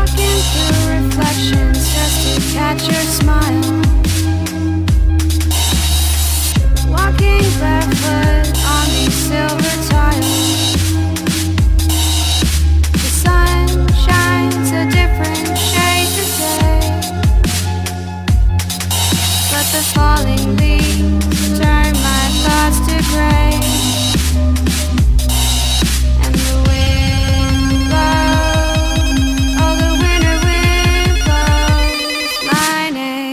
Looking through reflections just to catch your smile. Walking barefoot on these silver tiles. The sun shines a different shade today, but the falling leaves turn my thoughts to gray. And the wind blows, oh the winter wind blows my name.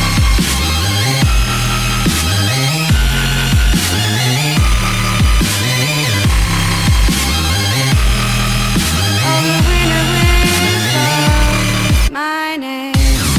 Oh the winter wind blows my name.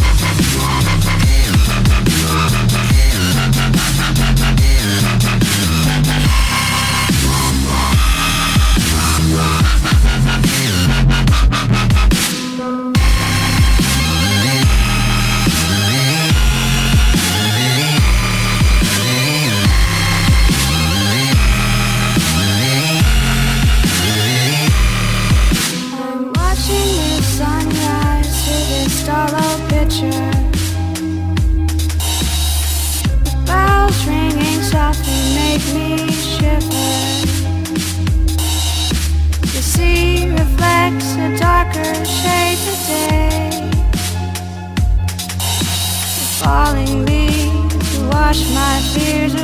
I'm watching the sunrise through this hollow picture. The bells ringing softly make me shiver. The sea reflects a darker shade today. The falling leaves wash my fears